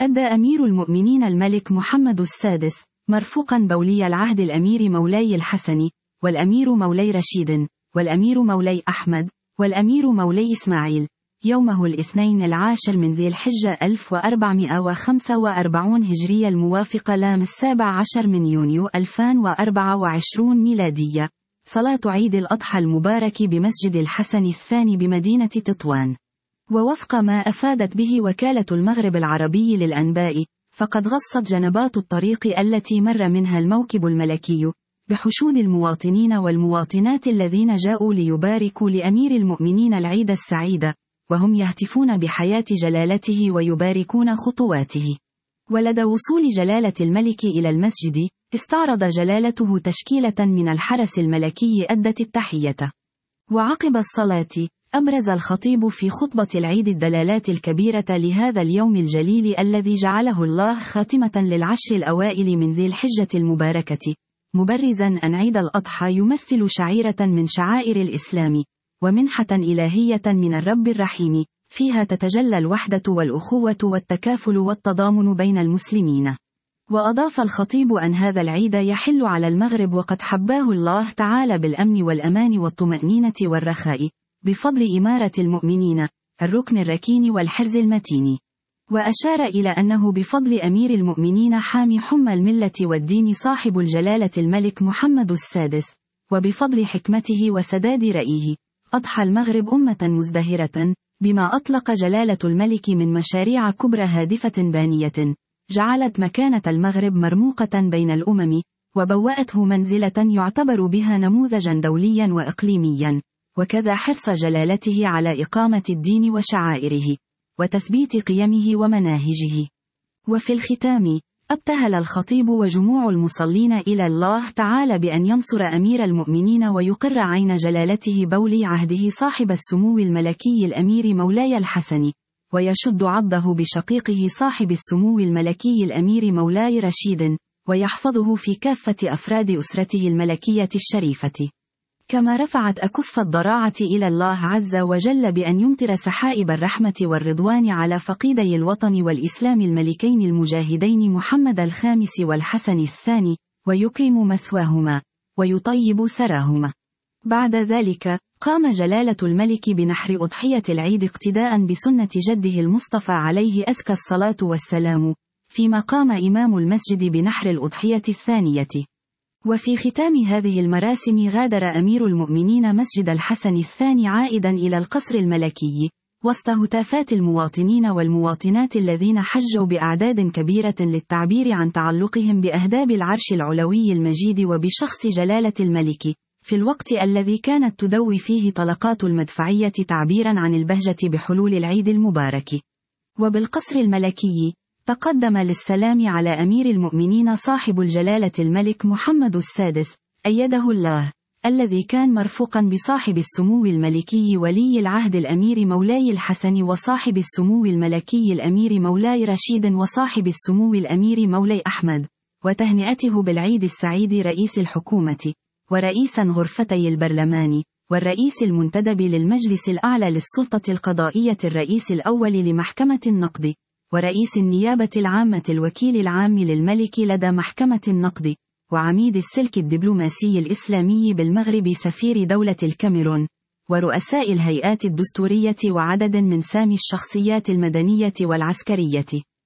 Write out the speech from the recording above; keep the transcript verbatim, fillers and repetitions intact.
أدى أمير المؤمنين الملك محمد السادس مرفوقا بولي العهد الأمير مولاي الحسن، والأمير مولاي رشيد، والأمير مولاي أحمد، والأمير مولاي إسماعيل، يومه الاثنين العاشر من ذي الحجة ألف وأربعمائة وخمسة وأربعين هجرية الموافق لام السابع عشر من يونيو ألفين وأربعة وعشرين ميلادية، صلاة عيد الأضحى المبارك بمسجد الحسن الثاني بمدينة تطوان. ووفق ما أفادت به وكالة المغرب العربي للأنباء، فقد غصت جنبات الطريق التي مر منها الموكب الملكي بحشود المواطنين والمواطنات الذين جاءوا ليباركوا لأمير المؤمنين العيد السعيد، وهم يهتفون بحياة جلالته ويباركون خطواته. ولدى وصول جلالة الملك إلى المسجد، استعرض جلالته تشكيلة من الحرس الملكي أدت التحية. وعقب الصلاة، أبرز الخطيب في خطبة العيد الدلالات الكبيرة لهذا اليوم الجليل الذي جعله الله خاتمة للعشر الأوائل من ذي الحجة المباركة، مبرزا أن عيد الأضحى يمثل شعيرة من شعائر الإسلام، ومنحة إلهية من الرب الرحيم، فيها تتجلى الوحدة والأخوة والتكافل والتضامن بين المسلمين. وأضاف الخطيب أن هذا العيد يحل على المغرب وقد حباه الله تعالى بالأمن والأمان والطمأنينة والرخاء، بفضل إمارة المؤمنين، الركن الركين والحرز المتين. وأشار إلى أنه بفضل أمير المؤمنين حامي حمى الملة والدين صاحب الجلالة الملك محمد السادس، وبفضل حكمته وسداد رأيه، أضحى المغرب أمة مزدهرة، بما أطلق جلالة الملك من مشاريع كبرى هادفة بانية، جعلت مكانة المغرب مرموقة بين الأمم، وبوأته منزلة يعتبر بها نموذجا دوليا وإقليميا، وكذا حرص جلالته على إقامة الدين وشعائره، وتثبيت قيمه ومناهجه. وفي الختام، ابتهل الخطيب وجموع المصلين إلى الله تعالى بأن ينصر أمير المؤمنين ويقر عين جلالته بولي عهده صاحب السمو الملكي الأمير مولاي الحسن، ويشد عضده بشقيقه صاحب السمو الملكي الأمير مولاي رشيد، ويحفظه في كافة أفراد أسرته الملكية الشريفة. كما رفعت أكف الضراعة إلى الله عز وجل بأن يمطر سحائب الرحمة والرضوان على فقيدي الوطن والإسلام الملكين المجاهدين محمد الخامس والحسن الثاني، ويكرم مثواهما، ويطيب ثراهما. بعد ذلك، قام جلالة الملك بنحر أضحية العيد اقتداء بسنة جده المصطفى عليه أزكى الصلاة والسلام، فيما قام إمام المسجد بنحر الأضحية الثانية. وفي ختام هذه المراسم غادر أمير المؤمنين مسجد الحسن الثاني عائدا إلى القصر الملكي، وسط هتافات المواطنين والمواطنات الذين حجوا بأعداد كبيرة للتعبير عن تعلقهم بأهداب العرش العلوي المجيد وبشخص جلالة الملك، في الوقت الذي كانت تدوي فيه طلقات المدفعية تعبيرا عن البهجة بحلول العيد المبارك. وبالقصر الملكي، تقدم للسلام على أمير المؤمنين صاحب الجلالة الملك محمد السادس، أيده الله، الذي كان مرفوقا بصاحب السمو الملكي ولي العهد الأمير مولاي الحسن، وصاحب السمو الملكي الأمير مولاي رشيد، وصاحب السمو الأمير مولاي أحمد، وتهنئته بالعيد السعيد رئيس الحكومة، ورئيسا غرفتي البرلمان، والرئيس المنتدب للمجلس الأعلى للسلطة القضائية، الرئيس الأول لمحكمة النقد، ورئيس النيابة العامة، الوكيل العام للملك لدى محكمة النقد، وعميد السلك الدبلوماسي الإسلامي بالمغرب سفير دولة الكاميرون، ورؤساء الهيئات الدستورية، وعدد من سامي الشخصيات المدنية والعسكرية.